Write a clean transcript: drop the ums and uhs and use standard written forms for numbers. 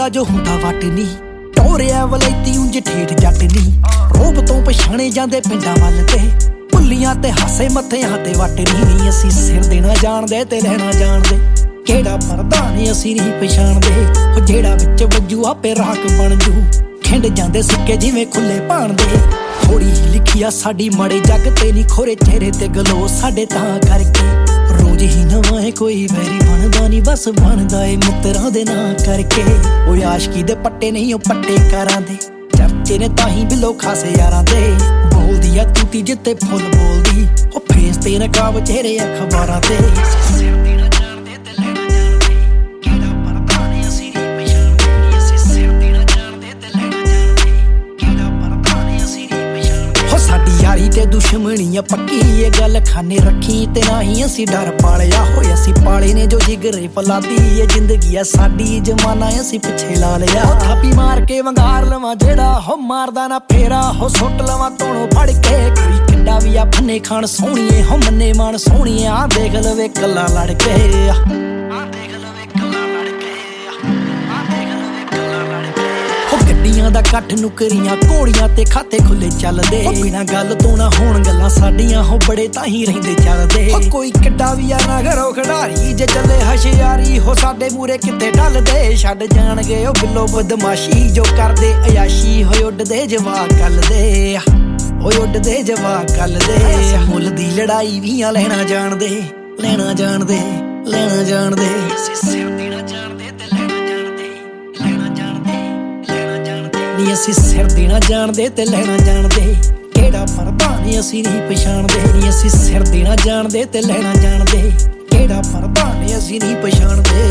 ਦਾ ਜੋ ਹੁੰਦਾ ਵੱਟ ਨੀ ਟੋਰਿਆ ਵਲੈਤੀ ਉਂਝ ਠੇਠ ਜੱਟ ਨੀ ਰੋਬ ਤੋਂ ਪਛਾਣੇ ਜਾਂਦੇ ਪਿੰਡਾਂ ਵੱਲ ਤੇ ਭੁੱਲੀਆਂ ਤੇ ਹਾਸੇ ਮੱਥਿਆਂ ਤੇ ਵੱਟ ਨੀ ਅਸੀਂ ਸਿਰ ਦੇਣਾ ਜਾਣਦੇ ਤੇ ਲੈਣਾ ਜਾਣਦੇ ਕਿਹੜਾ ਪ੍ਰਧਾਨ ਅਸੀਂ ਨਹੀਂ ਪਛਾਣਦੇ ਉਹ ਜਿਹੜਾ ਵਿੱਚ ਵੱਜੂ ਆਪੇ ਰਾਖ ਬਣ ਜੂ ਖਿੰਡ ਜਾਂਦੇ ਸਿੱਕੇ ਜਿਵੇਂ ਖੁੱਲੇ ਭਾਣਦੇ ਥੋੜੀ ਲਿਖੀ ਆ ਸਾਡੀ ਮਾੜੇ ਜੱਗ ਤੇ ਨਹੀਂ ਖੋਰੇ ਚਿਹਰੇ ਤੇ ਗਲੋ ਸਾਡੇ ਤਾਂ ਕਰਕੇ ਰੋਜ਼ ਹੀ ਨਵਾਂ ਹੈ ਕੋਈ ਵੈਰੀ ਬਣਦਾ ਨਹੀਂ ਬਸ ਬਣਦਾ ਏ ਮਿੱਤਰਾਂ ਦੇ ਨਾਂ ਕਰਕੇ ਉਹ ਆਸ਼ਕੀ ਦੇ ਪੱਟੇ ਨਹੀਂ ਉਹ ਪੱਟੇ ਕਾਰਾਂ ਦੇ ਚਰਚੇ ਨੇ ਤਾਂ ਹੀ ਬਿਲੋ ਖਾਸੇ ਯਾਰਾਂ ਦੇ ਬੋਲਦੀ ਆ ਤੂਤੀ ਜਿੱਤੇ ਫੁੱਲ ਬੋਲਦੀ ਉਹ ਫੇਸ ਤੇ ਨਕਾਬ ਚਿਹਰੇ ਅਖਬਾਰਾਂ ਤੇ ਯਾਰੀ ਤੇ ਦੁਸ਼ਮਣੀ ਆ ਪੱਕੀ ਇਹ ਗੱਲ ਖਾਨੇ ਰੱਖੀ ਤੇ ਨਾ ਹੀ ਅਸੀਂ ਡਰ ਪਾਲਿਆ ਹੋਇਆ ਅਸੀਂ ਪਾਲੇ ਨੇ ਜੋ ਜਿਗਰੇ ਫਲਾਦੀ ਇਹ ਜ਼ਿੰਦਗੀ ਆ ਸਾਡੀ ਜਮਾਨਾ ਅਸੀਂ ਪਿੱਛੇ ਲਾ ਲਿਆ ਥਾਪੀ ਮਾਰ ਕੇ ਵੰਗਾਰ ਲਵਾਂ ਜਿਹੜਾ ਹੋ ਮਾਰਦਾ ਨਾ ਫੇਰਾ ਹੋ ਸੁੱਟ ਲਵਾਂ ਤੋਣੋਂ ਫੜ ਕੇ ਕੋਈ ਕਿੱਡਾ ਵੀ ਆ ਫੰਨੇ ਖਾਣ ਸੋਹਣੀਏ ਹੋ ਮੰਨੇ ਮਾਣ ਸੋਹਣੀਏ ਆ ਦੇਖ ਲਵੇ ਕੱਲਾ ਲੜ ਕੇ ਗੱਡੀਆਂ ਦਾ ਕੱਠ ਨੁਕਰੀਆਂ ਘੋੜੀਆਂ ਤੇ ਖਾਤੇ ਖੁੱਲੇ ਚੱਲਦੇ ਬਿਨਾਂ ਗੱਲ ਤੋਂ ਨਾ ਹੋਣ ਗੱਲਾਂ ਸਾਡੀਆਂ ਹੋ ਬੜੇ ਤਾਂ ਹੀ ਰਹਿੰਦੇ ਚੱਲਦੇ ਕੋਈ ਕਿੱਡਾ ਵੀ ਆ ਨਾ ਘਰੋਂ ਖਿਡਾਰੀ ਜੇ ਚੱਲੇ ਹਸ਼ਿਆਰੀ ਹੋ ਸਾਡੇ ਮੂਰੇ ਕਿੱਥੇ ਢਲਦੇ ਛੱਡ ਜਾਣਗੇ ਉਹ ਬਿੱਲੋ ਬਦਮਾਸ਼ੀ ਜੋ ਕਰਦੇ ਅਯਾਸ਼ੀ ਹੋਏ ਉੱਡਦੇ ਜਵਾਕ ਕੱਲਦੇ ਓਏ ਉੱਡਦੇ ਜਵਾਕ ਕੱਲਦੇ ਮੁੱਲ ਦੀ ਲੜਾਈ ਵੀ ਆ ਲੈਣਾ ਜਾਣਦੇ ਲੈਣਾ ਜਾਣਦੇ ਲੈਣਾ ਜਾਣਦੇ ਨੀ ਅਸੀਂ ਸਿਰ ਦੇਣਾ ਜਾਣਦੇ ਤੇ ਲੈਣਾ ਜਾਣਦੇ ਕਿਹੜਾ ਪ੍ਰਧਾਨ ਅਸੀਂ ਨਹੀਂ ਪਛਾਣਦੇ ਨੀ ਅਸੀਂ ਸਿਰ ਦੇਣਾ ਜਾਣਦੇ ਤੇ ਲੈਣਾ ਜਾਣਦੇ ਕਿਹੜਾ ਪ੍ਰਧਾਨ ਅਸੀਂ ਨਹੀਂ ਪਛਾਣਦੇ